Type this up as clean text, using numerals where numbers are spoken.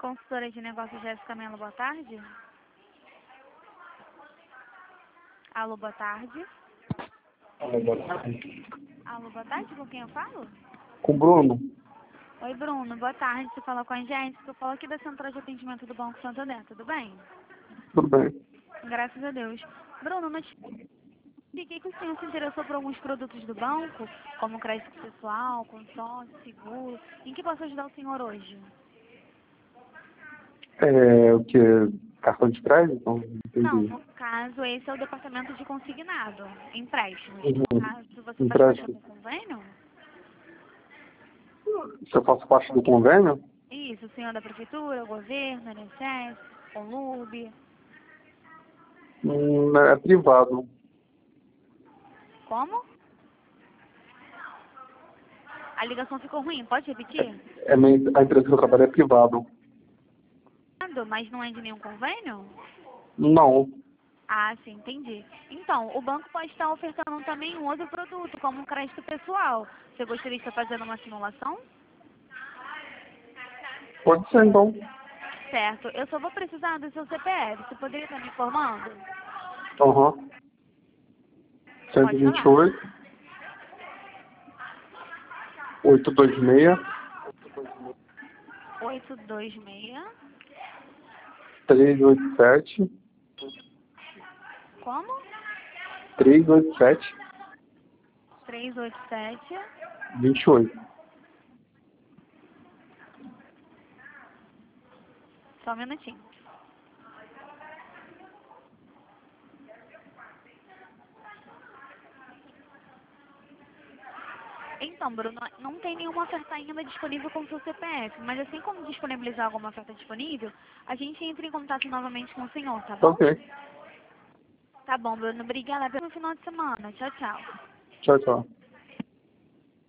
Consultora de negócios Jéssica Mello, boa tarde. Alô, boa tarde. Alô, boa tarde. Alô, boa tarde, com quem eu falo? Com o Bruno. Oi, Bruno, boa tarde. Você falou com a gente, eu falo aqui da Central de Atendimento do Banco Santander, tudo bem? Tudo bem. Graças a Deus. Bruno, notifiquei que o senhor se interessou por alguns produtos do banco, como crédito pessoal, consórcio, seguro. Em que posso ajudar o senhor hoje? O que? Cartão de crédito? Não Não, entendi. no caso, esse é o departamento de consignado, empréstimos. No Uhum. caso, você faz parte de Empréstimo. algum convênio? Se eu faço parte do convênio? Isso, o senhor da prefeitura, governo, INSS, Conlube. É privado. Como? A ligação ficou ruim, pode repetir? A empresa que eu trabalho é privado. Mas não é de nenhum convênio? Não. Ah, sim, entendi. Então, o banco pode estar ofertando também um outro produto, como um crédito pessoal. Você gostaria de estar fazendo uma simulação? Pode ser, então. Certo, eu só vou precisar do seu CPF. Você poderia estar me informando? Aham. Pode falar. 128, 826, 826. 387, Como? 387, 387. 28. Só um minutinho. Então, Bruno, não tem nenhuma oferta ainda disponível com o seu CPF, mas assim como disponibilizar alguma oferta disponível, a gente entra em contato novamente com o senhor, tá bom? Ok. Tá bom, Bruno. Obrigada pelo final de semana. Tchau, tchau. Tchau, tchau.